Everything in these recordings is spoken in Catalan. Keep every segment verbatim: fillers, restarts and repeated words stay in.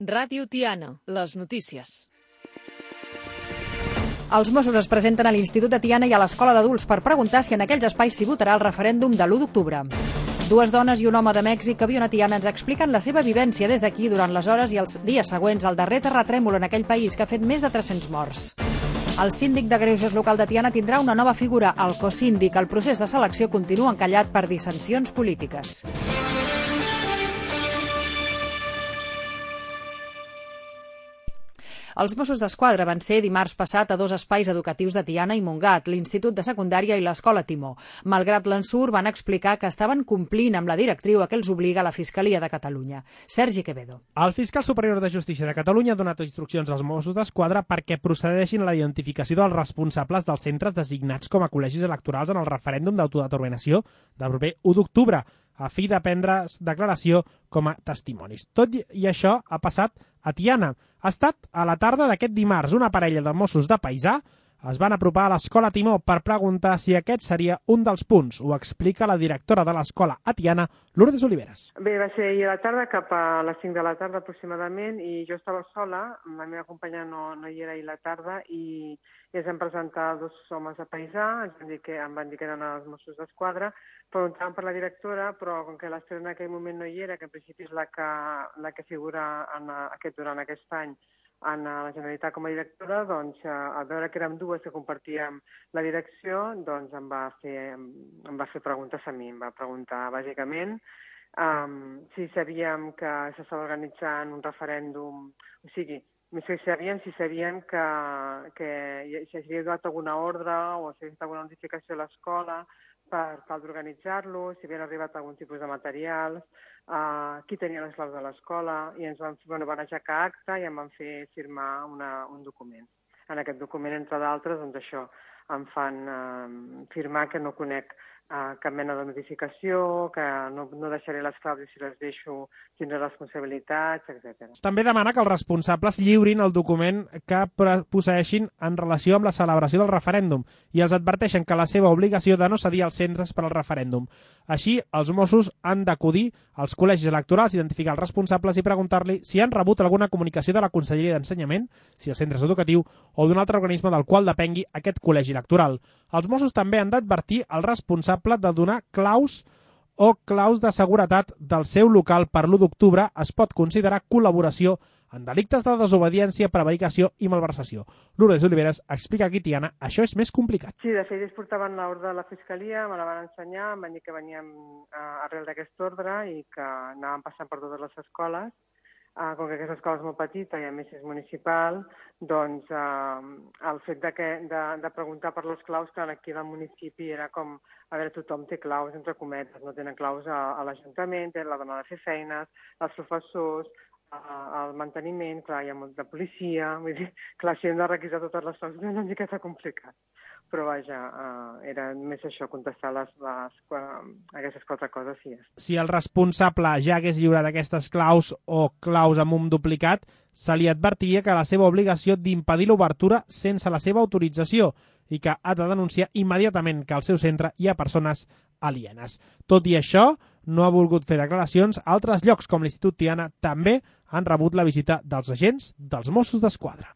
Ràdio Tiana, les notícies. Els Mossos es presenten a l'Institut de Tiana i a l'Escola d'Adults per preguntar si en aquells espais s'hi votarà el referèndum de l'u d'octubre. Dues dones i un home de Mèxic que viuen a Tiana ens expliquen la seva vivència des d'aquí durant les hores i els dies següents al darrer terratrèmol en aquell país que ha fet més de tres-cents morts. El síndic de Greuges local de Tiana tindrà una nova figura, el cosíndic. El procés de selecció continua encallat per dissensions polítiques. Els Mossos d'Esquadra van ser dimarts passat a dos espais educatius de Tiana i Montgat, l'Institut de Secundària i l'Escola Timó. Malgrat l'ensurt, van explicar que estaven complint amb la directriu a què els obliga la Fiscalia de Catalunya. Sergi Quevedo. El fiscal superior de Justícia de Catalunya ha donat instruccions als Mossos d'Esquadra perquè procedeixin a la identificació dels responsables dels centres designats com a col·legis electorals en el referèndum d'autodeterminació del proper u d'octubre, a fi de prendre declaració com a testimonis. Tot i això ha passat a Tiana. Ha estat a la tarda d'aquest dimarts. Una parella de Mossos de paisà es van apropar a l'Escola Timó per preguntar si aquest seria un dels punts. Ho explica la directora de l'escola a Tiana, Lourdes Oliveres. Bé, va ser ahir a la tarda, cap a les cinc de la tarda aproximadament, i jo estava sola, la meva companya no, no hi era ahir a la tarda, i, i ens vam presentar dos homes de paisà, ens van dir que, em van dir que eren els Mossos d'Esquadra, preguntàvem per la directora, però com que l'estrena en aquell moment no hi era, que en principi és la que, la que figura en aquest, durant aquest any en la Generalitat com a directora, doncs al veure que érem dues que compartíem la direcció, doncs em va fer, em va fer preguntes a mi, em va preguntar bàsicament um, si sabíem que s'estava organitzant un referèndum, o sigui, més que sabien, si sabien que, que si havia donat alguna ordre o si havia donat alguna notificació a l'escola per tal d'organitzar-lo, si havien arribat algun tipus de materials, uh, qui tenia les claus de l'escola, i ens van, bueno, van aixecar acta i em van fer firmar una, un document. En aquest document, entre d'altres, doncs això, em fan uh, firmar que no conec uh, cap mena de notificació, que no, no deixaré les claus i si les deixo tindré responsabilitats, etcètera. També demana que els responsables lliurin el document que posseeixin en relació amb la celebració del referèndum i els adverteixen que la seva obligació de no cedir als centres per al referèndum. Així, els Mossos han d'acudir als col·legis electorals, identificar els responsables i preguntar-li si han rebut alguna comunicació de la Conselleria d'Ensenyament, si el centre és educatiu, o d'un altre organisme del qual depengui aquest col·legi electoral. Els Mossos també han d'advertir el responsable de donar claus o claus de seguretat del seu local per l'u d'octubre. Es pot considerar col·laboració en delictes de desobediència, prevaricació i malversació. Lourdes Oliveres explica aquí, Tiana, això és més complicat. Sí, de fet, ells portaven l'ordre de la Fiscalia, me la van ensenyar, em van dir que veníem uh, arrel d'aquest ordre i que anàvem passant per totes les escoles. Uh, com que aquesta escola és molt petita i a més és municipal, doncs uh, el fet de, que, de, de preguntar per les claus, que aquí al municipi era com, a veure, tothom té claus, entre cometes, no tenen claus a, a l'Ajuntament, la dona de fer feines, els professors, el manteniment, clar, hi ha molt de policia, vull dir, clar, si hem de requisar totes les coses, és una miqueta complicat. Però vaja, uh, era més això, contestar les, les, uh, aquestes quatre coses, sí. Si el responsable ja hagués lliurat aquestes claus o claus amb un duplicat, se li advertiria que la seva obligació d'impedir l'obertura sense la seva autorització i que ha de denunciar immediatament que al seu centre hi ha persones alienes. Tot i això, no ha volgut fer declaracions. Altres llocs, com l'Institut Tiana, també han rebut la visita dels agents dels Mossos d'Esquadra.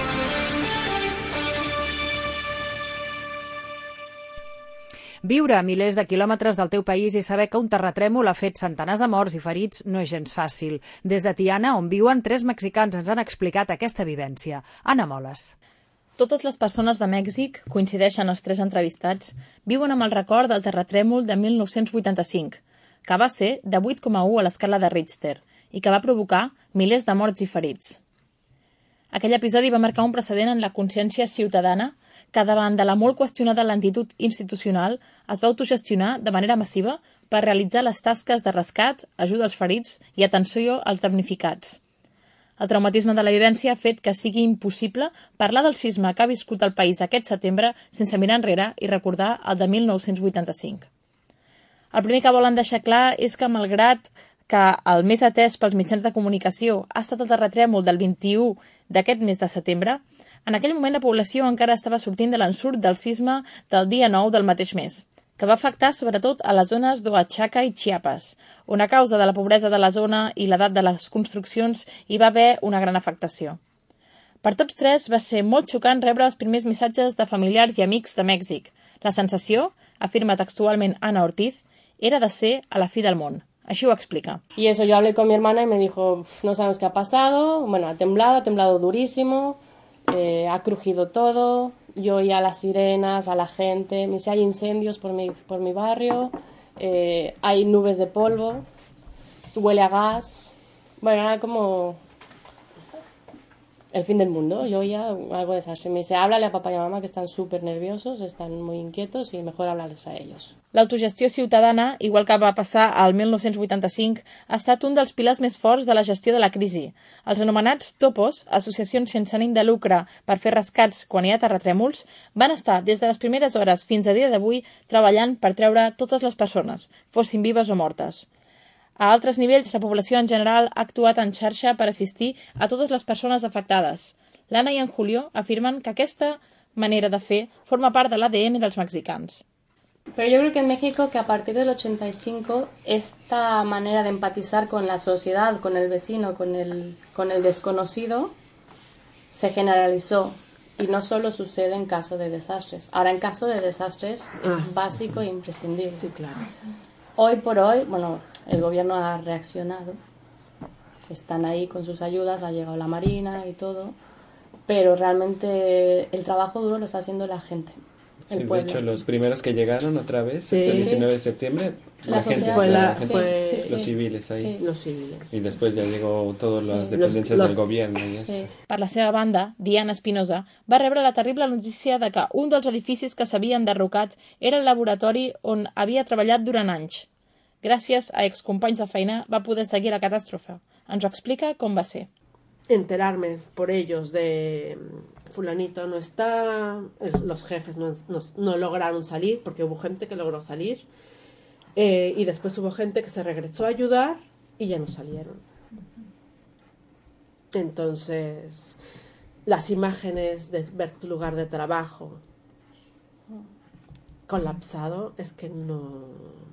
Viure a milers de quilòmetres del teu país i saber que un terratrèmol ha fet centenars de morts i ferits no és gens fàcil. Des de Tiana, on viuen, tres mexicans ens han explicat aquesta vivència. Anna Moles. Totes les persones de Mèxic, coincideixen els tres entrevistats, viuen amb el record del terratrèmol de mil nou-cents vuitanta-cinc, que va ser de vuit coma u a l'escala de Richter i que va provocar milers de morts i ferits. Aquell episodi va marcar un precedent en la consciència ciutadana que davant de la molt qüestionada lentitud institucional es va autogestionar de manera massiva per realitzar les tasques de rescat, ajuda als ferits i atenció als damnificats. El traumatisme de la vivència ha fet que sigui impossible parlar del sisme que ha viscut el país aquest setembre sense mirar enrere i recordar el de mil nou-cents vuitanta-cinc. El primer que volen deixar clar és que, malgrat que el més atès pels mitjans de comunicació ha estat el terratrèmol del vint-i-u d'aquest mes de setembre, en aquell moment la població encara estava sortint de l'ensurt del sisme del dia nou del mateix mes, que va afectar sobretot a les zones d'Oaxaca i Chiapas, on a causa de la pobresa de la zona i l'edat de les construccions hi va haver una gran afectació. Per tots tres va ser molt xocant rebre els primers missatges de familiars i amics de Mèxic. La sensació, afirma textualment Ana Ortiz, era de ser a la fi del món. Així ho explica. Y eso, yo hablé con mi hermana y me dijo, no sabemos qué ha pasado, bueno, ha temblado, ha temblado durísimo, eh, ha crujido todo, yo oía las sirenas, a la gente, me dice, hay incendios por mi, por mi barrio, eh, hay nubes de polvo, huele a gas, bueno, era como el fin del mundo, yo oía algo de desastre. Me dice, háblale a papá y a mamá que están súper nerviosos, están muy inquietos y mejor háblales a ellos. L'autogestió ciutadana, igual que va passar al mil nou-cents vuitanta-cinc, ha estat un dels pilars més forts de la gestió de la crisi. Els anomenats topos, associacions sense ànim de lucre per fer rescats quan hi ha terratrèmols, van estar des de les primeres hores fins a dia d'avui treballant per treure totes les persones, fossin vives o mortes. A altres nivells, la població en general ha actuat en xarxa per assistir a totes les persones afectades. L'Anna i en Julio afirmen que aquesta manera de fer forma part de l'A D N dels mexicans. Pero yo creo que en México, que a partir del ochenta y cinco, esta manera de empatizar con la sociedad, con el vecino, con el, con el desconocido, se generalizó. Y no solo sucede en caso de desastres. Ahora, en caso de desastres es ah. básico e imprescindible. Sí, claro. Hoy por hoy, bueno, el gobierno ha reaccionado. Están ahí con sus ayudas, ha llegado la Marina y todo. Pero realmente el trabajo duro lo está haciendo la gente. Sí, de hecho, los primeros que llegaron otra vez, sí. el diecinueve de septiembre, la, la gente fue, la, la gente, fue sí, sí, los civiles ahí. Sí. Los civiles. Y después ya llegó todas sí. las dependencias los, los, del gobierno. I sí. Per la seva banda, Diana Espinosa va rebre la terrible notícia de que un dels edificis que s'havien enderrocat era el laboratori on havia treballat durant anys. Gràcies a excompanys de feina va poder seguir la catàstrofe. Ens ho explica com va ser. Enterarme por ellos de fulanito no está, los jefes no, no, no lograron salir, porque hubo gente que logró salir, eh, y después hubo gente que se regresó a ayudar y ya no salieron. Entonces, las imágenes de ver tu lugar de trabajo colapsado es que no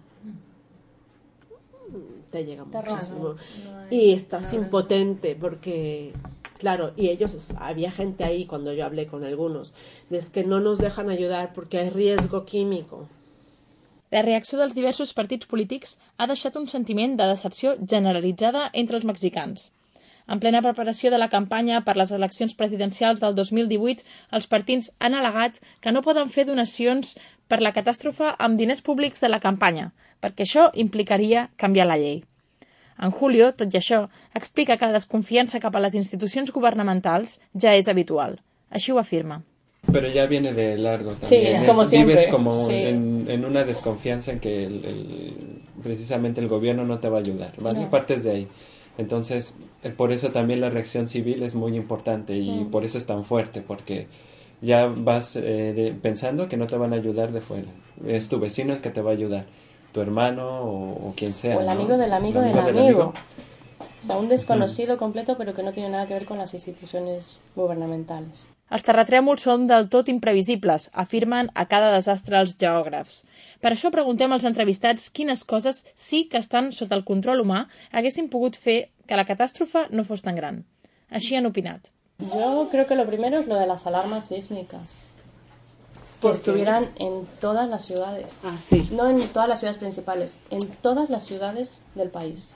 te llega muchísimo. No hay, y estás no, impotente porque, claro, y ellos, había gente ahí cuando yo hablé con algunos, es que no nos dejan ayudar porque hay riesgo químico. La reacció dels diversos partits polítics ha deixat un sentiment de decepció generalitzada entre els mexicans. En plena preparació de la campanya per les eleccions presidencials del dos mil divuit, els partits han al·legat que no poden fer donacions per la catàstrofe amb diners públics de la campanya, perquè això implicaria canviar la llei. En Julio, tot i això, explica que la desconfiança cap a les institucions governamentals ja és habitual. Així ho afirma. Pero ya viene de largo también. Sí, es como es, siempre. Vives como sí. en, en una desconfianza en que el, el, precisamente el gobierno no te va a ayudar, ¿vale? No. Partes de ahí. Entonces, por eso también la reacción civil es muy importante y mm. por eso es tan fuerte, porque ya vas eh, de, pensando que no te van a ayudar de fuera. Es tu vecino el que te va a ayudar, tu hermano o, o quien sea. O el ¿no? amigo del amigo, el del, amigo amigo. del amigo. O sea, un desconocido mm. completo, pero que no tiene nada que ver con las instituciones gubernamentales. Els terratrèmols són del tot imprevisibles, afirmen a cada desastre els geògrafs. Per això preguntem als entrevistats quines coses sí que estan sota el control humà haguessin pogut fer que la catàstrofe no fos tan gran. Així han opinat. Yo creo que lo primero es lo de las alarmas sísmicas. Que estuvieran en todas las ciudades. Ah, sí. No en todas las ciudades principales, en todas las ciudades del país.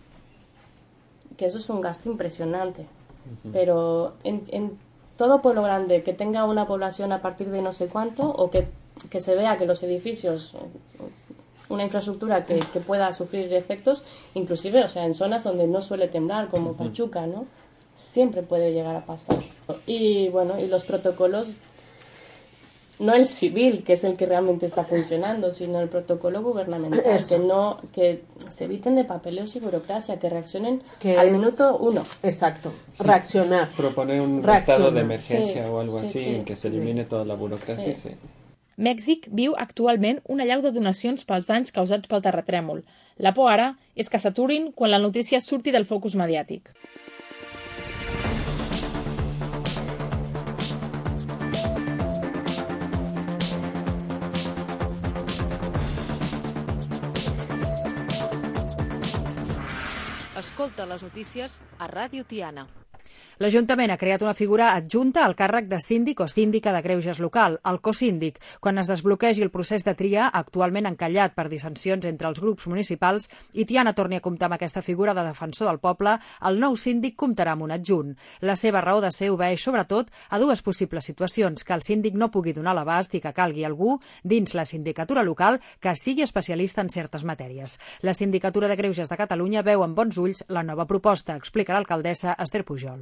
Que eso es un gasto impresionante. Uh-huh. Pero en, en todo pueblo grande que tenga una población a partir de no sé cuánto, o que, que se vea que los edificios, una infraestructura que, que pueda sufrir efectos, inclusive, o sea, en zonas donde no suele temblar, como uh-huh. Pachuca, ¿no? Siempre puede llegar a pasar. Y bueno, y los protocolos, no el civil, que es el que realmente está funcionando, sino el protocolo gubernamental, Eso. que no que se eviten de papeleos y burocracia, que reaccionen que al es... minuto uno. Exacto, sí. Reaccionar. Proponer un Reaccionar. estado de emergencia sí, o algo sí, así, sí. en que se elimine sí. toda la burocracia. Sí. Sí. Mèxic viu actualment una allau de donacions pels danys causats pel terratrèmol. La por ara és que s'aturin quan la notícia surti del focus mediàtic. Escolta les notícies a Ràdio Tiana. L'Ajuntament ha creat una figura adjunta al càrrec de síndic o síndica de greuges local, el cosíndic. Quan es desbloquegi el procés de tria, actualment encallat per dissensions entre els grups municipals, i Tiana torni a comptar amb aquesta figura de defensor del poble, el nou síndic comptarà amb un adjunt. La seva raó de ser obeeix sobretot a dues possibles situacions: que el síndic no pugui donar l'abast i que calgui algú dins la sindicatura local que sigui especialista en certes matèries. La Sindicatura de Greuges de Catalunya veu amb bons ulls la nova proposta, explica l'alcaldessa Esther Pujol.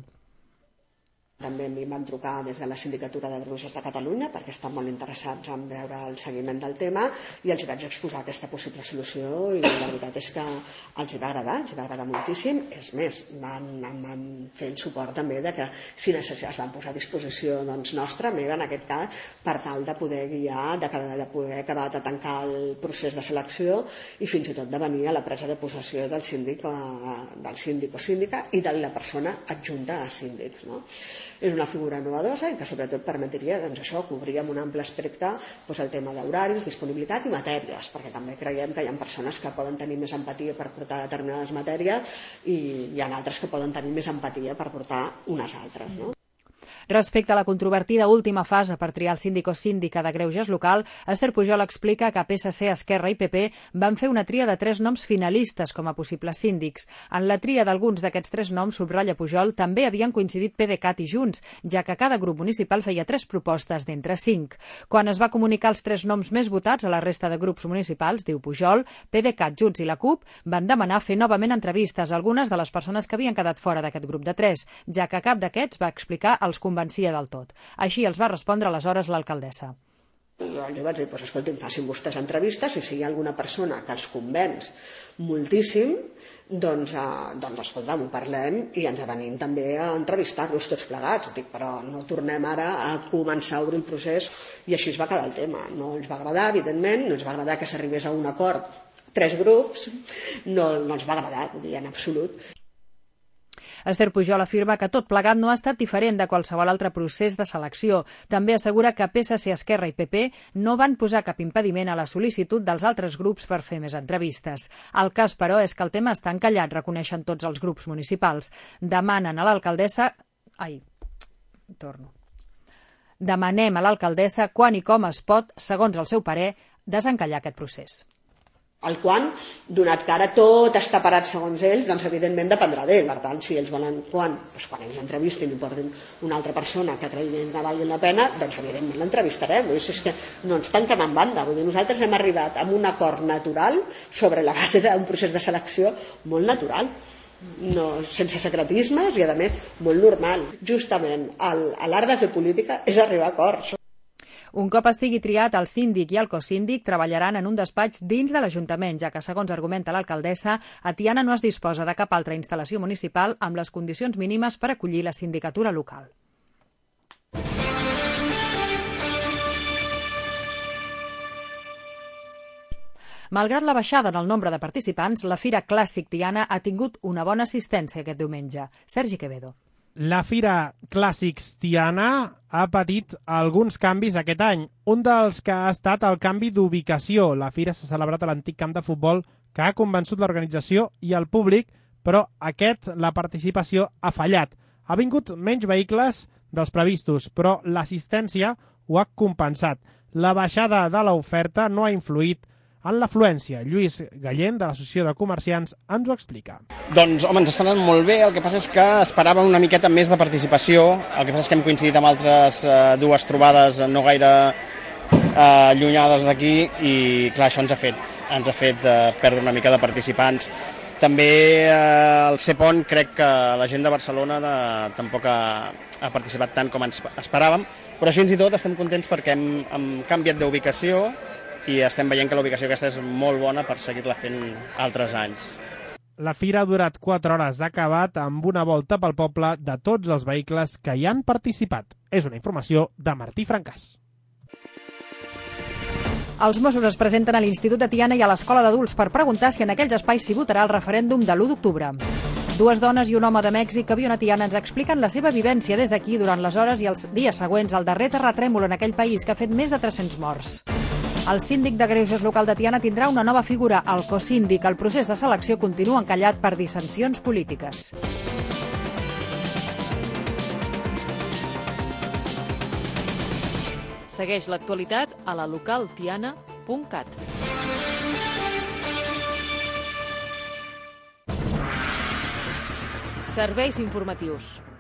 També m'hi van trucar des de la Sindicatura de Greuges de Catalunya perquè estan molt interessats en veure el seguiment del tema i els vaig exposar aquesta possible solució i la veritat és que els hi va agradar, els hi va agradar moltíssim. És més, van, van fer el suport també de que si es van posar a disposició doncs, nostra, meva en aquest cas, per tal de poder guiar, de, de poder acabar de tancar el procés de selecció i fins i tot de venir a la presa de possessió del síndic, del síndic o síndica i de la persona adjunta a síndics, no? És una figura novedosa i que sobretot permetria doncs, això, cobrir amb un ample espectre doncs, el tema d'horaris, disponibilitat i matèries, perquè també creiem que hi ha persones que poden tenir més empatia per portar determinades matèries i hi ha altres que poden tenir més empatia per portar unes altres, no? Respecte a la controvertida última fase per triar el síndic o síndica de greuges local, Esther Pujol explica que P S C, Esquerra i P P van fer una tria de tres noms finalistes com a possibles síndics. En la tria d'alguns d'aquests tres noms, subratlla Pujol, també havien coincidit PDeCAT i Junts, ja que cada grup municipal feia tres propostes d'entre cinc. Quan es va comunicar els tres noms més votats a la resta de grups municipals, diu Pujol, PDeCAT, Junts i la CUP van demanar fer novament entrevistes a algunes de les persones que havien quedat fora d'aquest grup de tres, ja que cap d'aquests va explicar els convencia del tot. Així els va respondre aleshores l'alcaldessa. Jo li vaig dir, doncs, escolti'm, facin vostès entrevistes i si hi ha alguna persona que els convenç moltíssim, doncs, eh, doncs escolta, ho parlem i ens venim també a entrevistar-los tots plegats. Dic, però no tornem ara a començar a obrir el procés i així es va quedar el tema. No ens va agradar, evidentment, no ens va agradar que s'arribés a un acord tres grups, no, no ens va agradar, vull dir, en absolut. Esther Pujol afirma que tot plegat no ha estat diferent de qualsevol altre procés de selecció. També assegura que P S C, Esquerra i P P no van posar cap impediment a la sol·licitud dels altres grups per fer més entrevistes. El cas, però, és que el tema està encallat, reconeixen tots els grups municipals. Demanen a l'alcaldessa... Ai, torno. Demanem a l'alcaldessa quan i com es pot, segons el seu parer, desencallar aquest procés. El quan, donat que ara tot està parat segons ells, doncs evidentment dependrà d'ell. Per tant, si ells volen quan, doncs quan ells entrevistin i portin una altra persona que creguin que valgui la pena, doncs evidentment l'entrevistarem. Vull dir, és que no ens tanquem en banda. Vull dir, nosaltres hem arribat a un acord natural sobre la base d'un procés de selecció molt natural, no, sense secretismes i, a més, molt normal. Justament, l'art de fer política és arribar a acords. Un cop estigui triat, el síndic i el cosíndic treballaran en un despatx dins de l'Ajuntament, ja que, segons argumenta l'alcaldessa, a Tiana no es disposa de cap altra instal·lació municipal amb les condicions mínimes per acollir la sindicatura local. Malgrat la baixada en el nombre de participants, la Fira Clàssic Tiana ha tingut una bona assistència aquest diumenge. Sergi Quevedo. La Fira Clàssics Tiana ha patit alguns canvis aquest any. Un dels que ha estat el canvi d'ubicació. La fira s'ha celebrat a l'antic camp de futbol que ha convençut l'organització i el públic, però aquest, la participació, ha fallat. Ha vingut menys vehicles dels previstos, però l'assistència ho ha compensat. La baixada de l'oferta no ha influït en l'afluència. Lluís Gallent, de l'Associació de Comerciants, ens ho explica. Doncs, home, ens està anant molt bé. El que passa és que esperàvem una miqueta més de participació. El que passa és que hem coincidit amb altres eh, dues trobades no gaire eh, allunyades d'aquí i, clar, això ens ha fet, ens ha fet eh, perdre una mica de participants. També eh, al Cepon crec que la gent de Barcelona de, tampoc ha, ha participat tant com ens esperàvem, però així i tot estem contents perquè hem, hem canviat d'ubicació i estem veient que la ubicació aquesta és molt bona per seguir-la fent altres anys. La fira ha durat quatre hores, ha acabat amb una volta pel poble de tots els vehicles que hi han participat. És una informació de Martí Francàs. Els Mossos es presenten a l'Institut de Tiana i a l'Escola d'Adults per preguntar si en aquells espais s'hi votarà el referèndum de l'u d'octubre. Dues dones i un home de Mèxic que viuen a Tiana ens expliquen la seva vivència des d'aquí durant les hores i els dies següents al darrer terratrèmol en aquell país que ha fet més de tres-cents morts. El síndic de Greuges local de Tiana tindrà una nova figura, el cosíndic. El procés de selecció continua encallat per dissensions polítiques. Segueix l'actualitat a la local tiana punt cat. Serveis informatius.